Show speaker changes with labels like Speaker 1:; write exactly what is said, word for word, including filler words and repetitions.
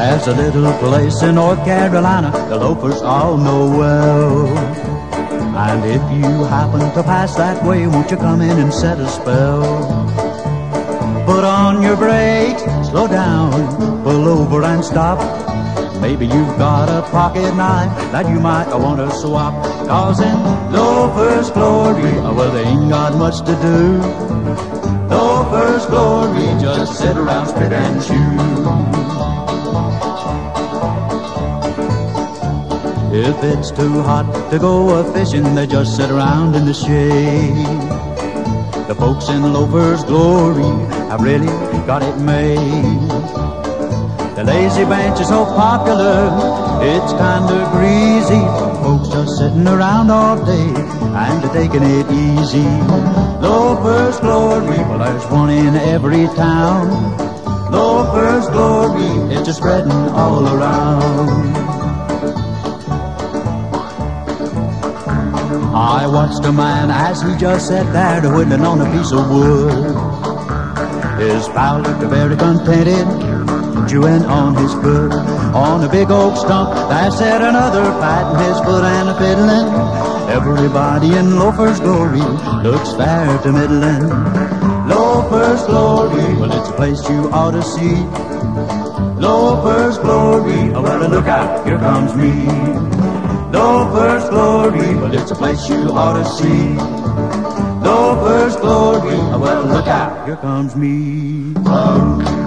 Speaker 1: There's a little place in North Carolina the loafers all know well. And if you happen to pass that way, won't you come in and set a spell? Put on your brakes, slow down, pull over and stop. Maybe you've got a pocket knife that you might want to swap. Cause in Loafers Glory, well, they ain't got much to do. Loafers Glory, just sit around, spit and chew. If it's too hot to go a-fishing, they just sit around in the shade. The folks in Loafers Glory have really got it made. The lazy bench is so popular, it's kinda greasy. Folks just sitting around all day and taking it easy. Loafers Glory, well, there's one in every town. Loafers Glory, it's just spreading all around. I watched a man as he just sat there whittling on a piece of wood. His pal looked very contented, chewing on his foot. On a big oak stump, there sat another patting his foot and a fiddling. Everybody in Loafers Glory looks fair to middling. Loafers Glory, well, it's a place you ought to see. Loafers Glory, oh, well, look out, here comes me. Loafers Glory, well, it's a place you ought to see. Loafers Glory, oh, well, look out, here comes me.